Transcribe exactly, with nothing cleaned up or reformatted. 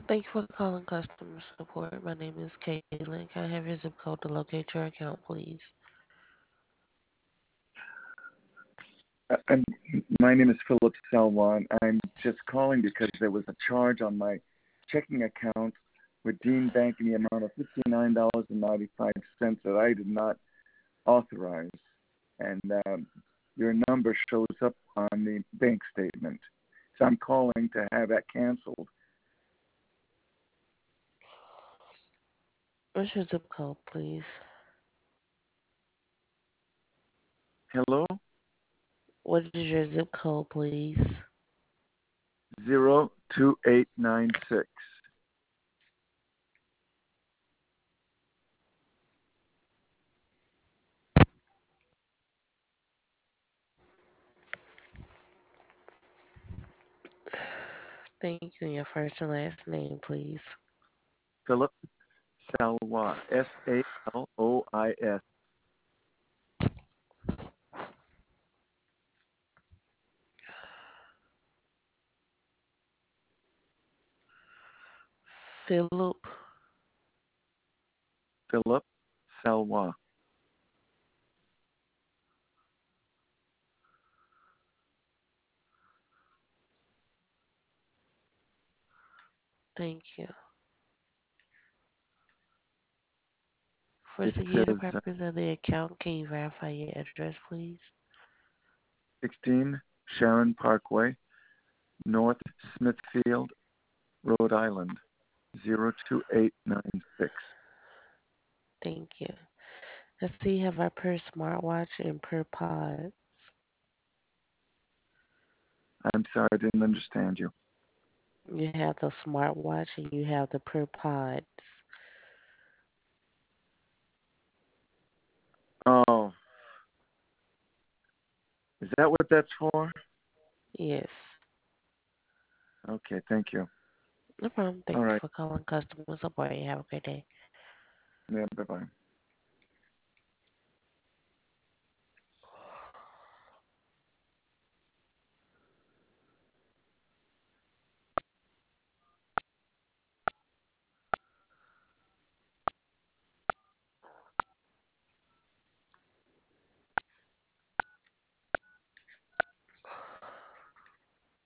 Thank you for calling customer support. My name is Caitlin. Can I have your zip code to locate your account, please? Uh, and my name is Philip Salwan. I'm just calling because there was a charge on my checking account with Dean Bank in the amount of fifty-nine dollars and ninety-five cents that I did not authorize. And um, your number shows up on the bank statement. So I'm calling to have that canceled. What's your zip code, please? Hello? What is your zip code, please? Zero two eight nine six. Thank you. And your first and last name, please. Philip Salwa. S A L O I S. Philip. Philip Salwa. Thank you. For It security says uh, purposes of the account, can you verify your address, please? sixteen Sharon Parkway, North Smithfield, Rhode Island, zero two eight nine six. Thank you. I see you have our per smartwatch and per pod. I'm sorry, I didn't understand you. You have the smartwatch and you have the per pods. Oh, is that what that's for? Yes. Okay, thank you. No problem. All Thank you right. for calling customer support. You have a great day. Yeah, bye bye.